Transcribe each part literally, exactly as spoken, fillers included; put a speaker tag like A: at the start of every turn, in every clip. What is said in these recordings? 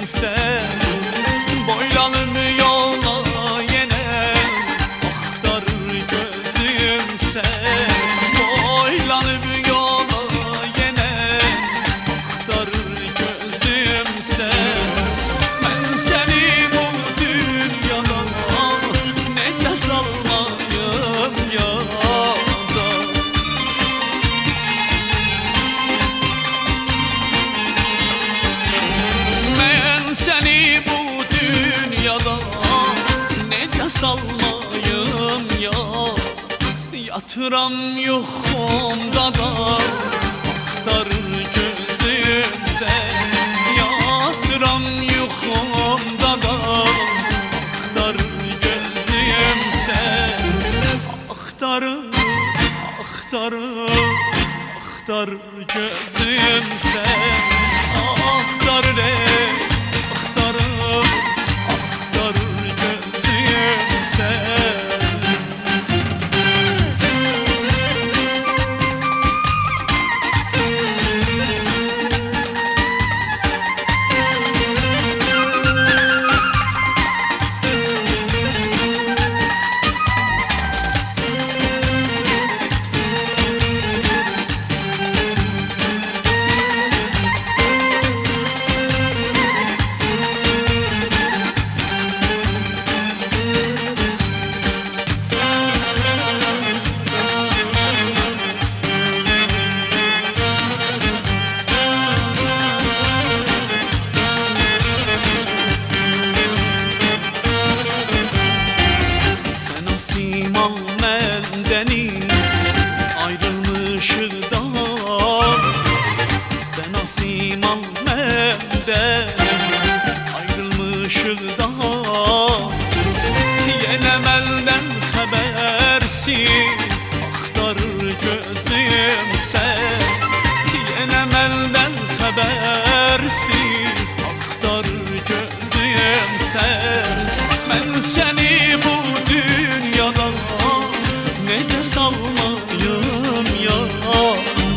A: sen. Boylanıp yola yine aktarır gözüm sen. Boylanıp yola yine aktarır gözüm sen. Ben seni bu dünyada nece salmayım yada. Ben seni bu dünyada nece salmayım ya. Yatıram yuxumda da aktarır gözüm sen. Yatıram yuxumda da aktarır gözüm sen. Aktarır, aktarır, aktarır gözüm sen. Aktarır ey, aktarır, aktarır gözüm sen. Simal mendeniz ayrılmışız da. Sen asimal mendeniz ayrılmışız da. Yine melden habersiz aktarır gözüm sen. Yine melden habersiz aktarır gözüm sen. Ben seni bu dünyada nece salmayım yada.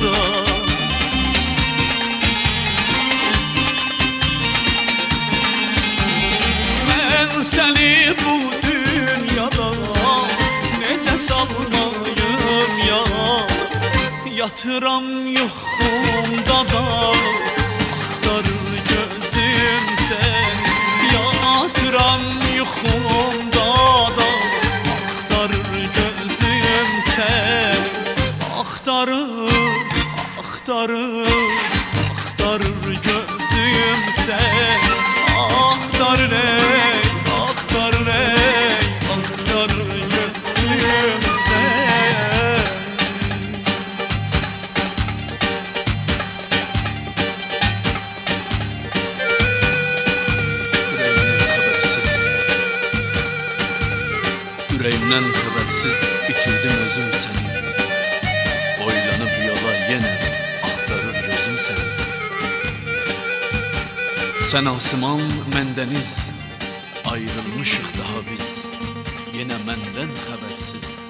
A: Ben seni bu dünyada nece salmayım yada. Yatıram yuxumda da aktarır gözüm sen. Yatıram yuxumda da aktarır gözüm sen. Aktarır, aktarır, aktarır gözüm sen. Aktarır ey, aktarır ey, aktarır gözüm sen. Yüreğimden habersiz bitirdim özüm seni. Boylanıp yola yine aktarır gözüm seni. Sen asman mendeniz ayrılmışık daha biz. Yine menden habersiz.